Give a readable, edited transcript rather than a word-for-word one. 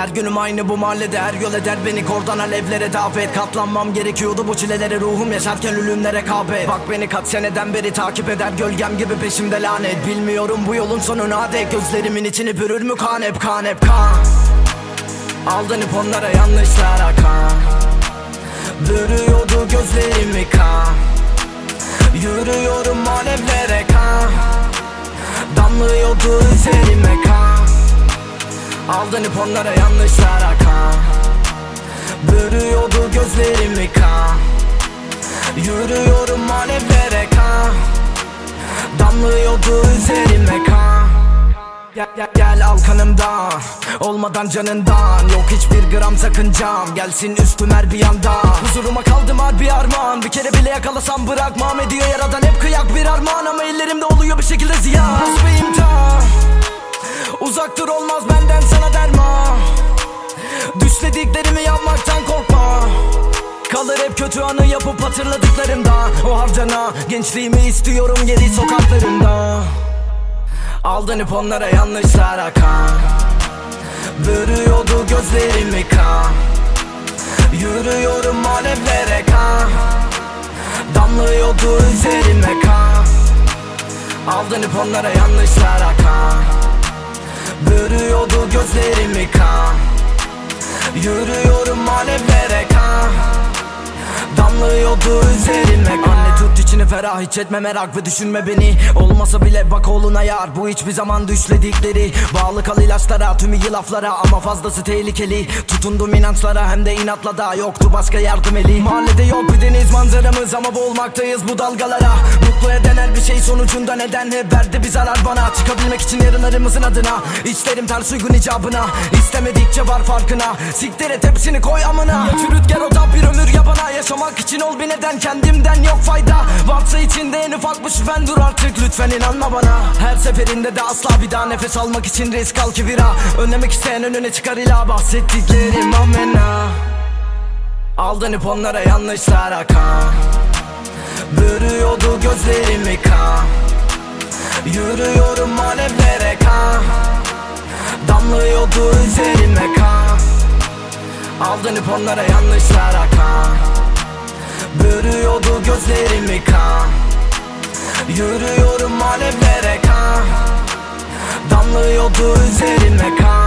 Her günüm aynı bu mahallede, her yol eder beni kordan alevlere davet. Katlanmam gerekiyordu bu çilelere, ruhum yaşarken ölümle rekabet. Bak beni kaç seneden beri takip eder, gölgem gibi peşimde lanet. Bilmiyorum bu yolun sonuna dek, gözlerimin içini bürür mü kan, hep kan, hep kan. Aldanıp onlara yanlışlara kan, bürüyordu gözlerimi kan. Yürüyorum alevlere kan, damlıyordu üzerime kan. Aldanıp onlara yanlışlara kan, bürüyordu gözlerimi kan. Yürüyorum alevlere kan, damlıyordu üzerime kan. Gel al kanımdan, olmadan canından. Yok hiçbir gram sakıncam, gelsin üstüm her bir yandan. Huzuruma kaldım harbi armağan, bir kere bile yakalasam bırakmam. Ediyor yaradan hep kıyak bir armağan, ama ellerimde oluyor bir şekilde ziyan. Hasbi imtihan, uzak dur olmaz benden sana derman. Düşlediklerimi yapmaktan korkma, kalır hep kötü anı yapıp hatırladıklarımda. O harcana gençliğimi istiyorum geri sokaklarında. Aldanıp onlara yanlışlara kan, bürüyordu gözlerimi kan. Yürüyorum alevlere kan, damlıyordu üzerime kan. Aldanıp onlara yanlışlara kan, bürüyordu gözlerimi kan. Yürüyorum alevlere kan, damlıyordu üzerime kan. Anne tut içini ferah, hiç etme merak ve düşünme beni. Olmasa bile bak oğluna yar, bu hiçbir zaman düşledikleri. Bağlı kal ilaçlara, tüm iyi laflara, ama fazlası tehlikeli. Tutundum inançlara, hem de inatla da yoktu başka yardım eli. Mahallede yok bir deniz manzaramız, ama boğulmaktayız bu dalgalara. Mutlu eden her bir şey sonucunda neden hep verdi bir zarar bana. Çıkabilmek için yarınlarımızın adına, içlerim ters uygun icabına. İstemedikçe var farkına, siktir et hepsini koy amına. Ya rüzgar o da bir ömür yabana, yaşamak için ol bir neden, kendimden yok fayda. Varsa içinde en ufak bir şüphen, dur artık lütfen inanma bana. Her seferinde de asla bir daha nefes almak için risk al ki bira. Önlemek isteyen önüne çıkar ila bahsettiklerim amena. Aldanıp onlara yanlışlara kan, bürüyordu gözlerimi kan. Yürüyorum alevlere kan, damlıyordu üzerime kan. Aldanıp onlara yanlışlara kan, bürüyordu gözlerimi kan. Yürüyorum alevlere kan, damlıyordu üzerime kan.